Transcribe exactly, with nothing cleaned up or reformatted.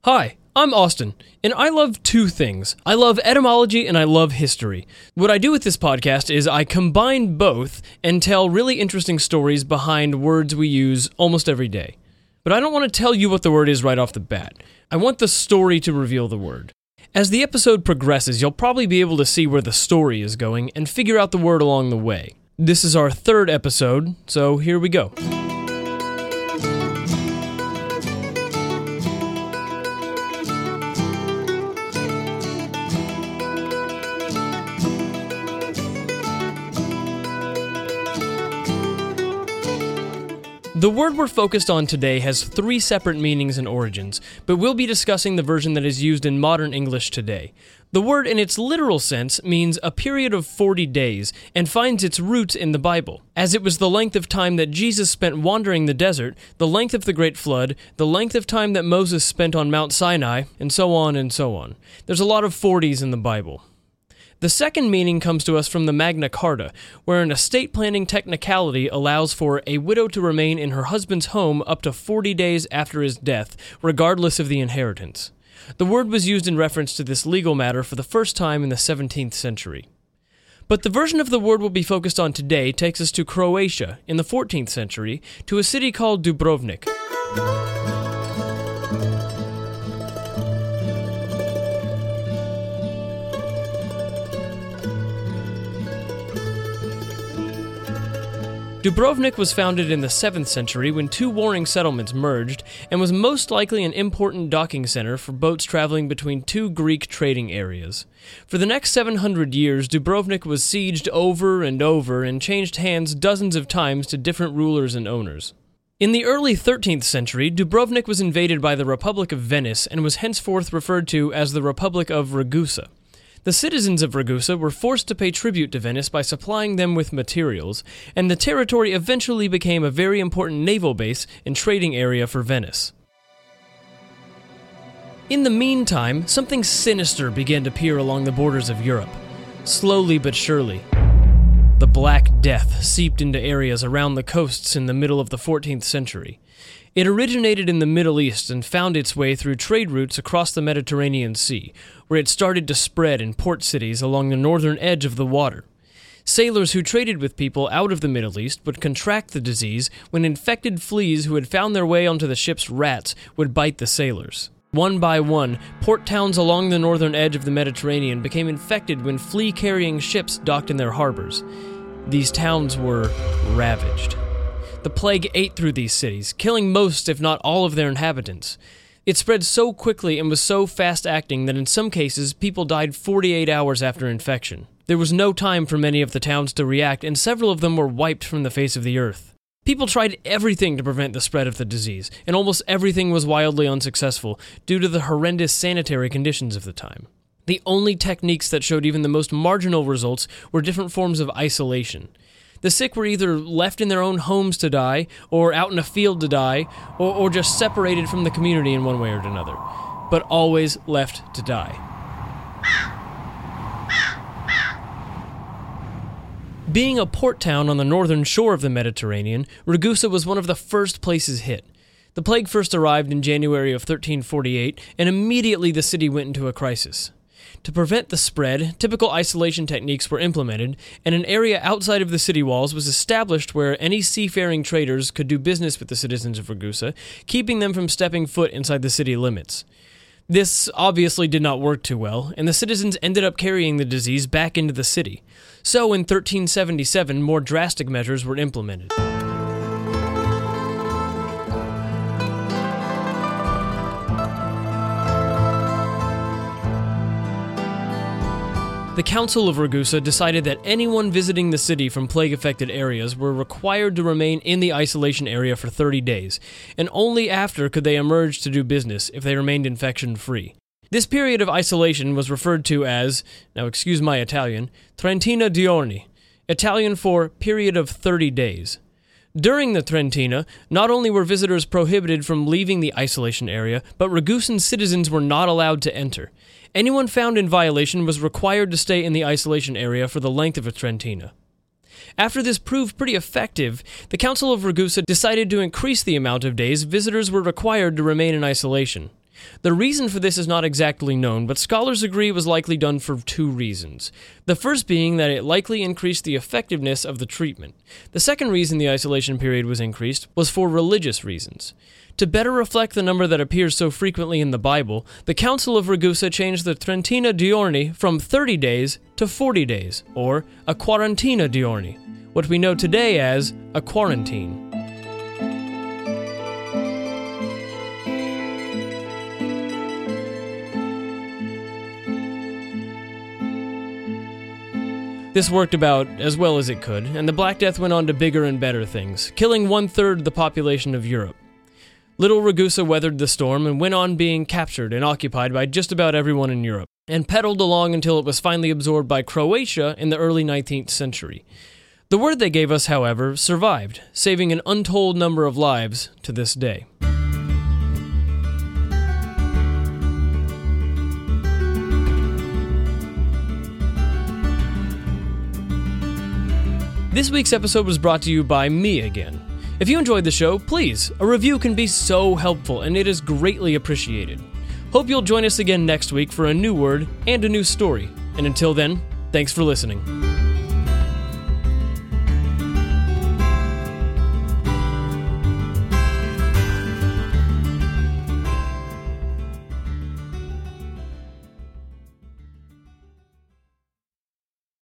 Hi, I'm Austin, and I love two things. I love etymology and I love history. What I do with this podcast is I combine both and tell really interesting stories behind words we use almost every day. But I don't want to tell you what the word is right off the bat. I want the story to reveal the word. As the episode progresses, you'll probably be able to see where the story is going and figure out the word along the way. This is our third episode, so here we go. The word we're focused on today has three separate meanings and origins, but we'll be discussing the version that is used in modern English today. The word in its literal sense means a period of forty days and finds its roots in the Bible, as it was the length of time that Jesus spent wandering the desert, the length of the Great Flood, the length of time that Moses spent on Mount Sinai, and so on and so on. There's a lot of forties in the Bible. The second meaning comes to us from the Magna Carta, where an estate planning technicality allows for a widow to remain in her husband's home up to forty days after his death, regardless of the inheritance. The word was used in reference to this legal matter for the first time in the seventeenth century. But the version of the word we'll be focused on today takes us to Croatia in the fourteenth century, to a city called Dubrovnik. Dubrovnik was founded in the seventh century when two warring settlements merged and was most likely an important docking center for boats traveling between two Greek trading areas. For the next seven hundred years, Dubrovnik was sieged over and over and changed hands dozens of times to different rulers and owners. In the early thirteenth century, Dubrovnik was invaded by the Republic of Venice and was henceforth referred to as the Republic of Ragusa. The citizens of Ragusa were forced to pay tribute to Venice by supplying them with materials, and the territory eventually became a very important naval base and trading area for Venice. In the meantime, something sinister began to peer along the borders of Europe. Slowly but surely, the Black Death seeped into areas around the coasts in the middle of the fourteenth century. It originated in the Middle East and found its way through trade routes across the Mediterranean Sea, where it started to spread in port cities along the northern edge of the water. Sailors who traded with people out of the Middle East would contract the disease when infected fleas who had found their way onto the ship's rats would bite the sailors. One by one, port towns along the northern edge of the Mediterranean became infected when flea-carrying ships docked in their harbors. These towns were ravaged. The plague ate through these cities, killing most, if not all, of their inhabitants. It spread so quickly and was so fast-acting that in some cases, people died forty-eight hours after infection. There was no time for many of the towns to react, and several of them were wiped from the face of the earth. People tried everything to prevent the spread of the disease, and almost everything was wildly unsuccessful due to the horrendous sanitary conditions of the time. The only techniques that showed even the most marginal results were different forms of isolation. The sick were either left in their own homes to die, or out in a field to die, or, or just separated from the community in one way or another, but always left to die. Being a port town on the northern shore of the Mediterranean, Ragusa was one of the first places hit. The plague first arrived in January of thirteen forty-eight, and immediately the city went into a crisis. To prevent the spread, typical isolation techniques were implemented, and an area outside of the city walls was established where any seafaring traders could do business with the citizens of Ragusa, keeping them from stepping foot inside the city limits. This obviously did not work too well, and the citizens ended up carrying the disease back into the city. So in thirteen seventy-seven, more drastic measures were implemented. The Council of Ragusa decided that anyone visiting the city from plague-affected areas were required to remain in the isolation area for thirty days, and only after could they emerge to do business if they remained infection-free. This period of isolation was referred to as, now excuse my Italian, Trentina giorni, Italian for period of thirty days. During the Trentina, not only were visitors prohibited from leaving the isolation area, but Ragusan citizens were not allowed to enter. Anyone found in violation was required to stay in the isolation area for the length of a Trentina. After this proved pretty effective, the Council of Ragusa decided to increase the amount of days visitors were required to remain in isolation. The reason for this is not exactly known, but scholars agree it was likely done for two reasons. The first being that it likely increased the effectiveness of the treatment. The second reason the isolation period was increased was for religious reasons. To better reflect the number that appears so frequently in the Bible, the Council of Ragusa changed the Trentina Giorni from thirty days to forty days, or a Quarantina Giorni, what we know today as a quarantine. This worked about as well as it could, and the Black Death went on to bigger and better things, killing one-third the population of Europe. Little Ragusa weathered the storm and went on being captured and occupied by just about everyone in Europe, and pedaled along until it was finally absorbed by Croatia in the early nineteenth century. The word they gave us, however, survived, saving an untold number of lives to this day. This week's episode was brought to you by me again. If you enjoyed the show, please, a review can be so helpful and it is greatly appreciated. Hope you'll join us again next week for a new word and a new story. And until then, thanks for listening.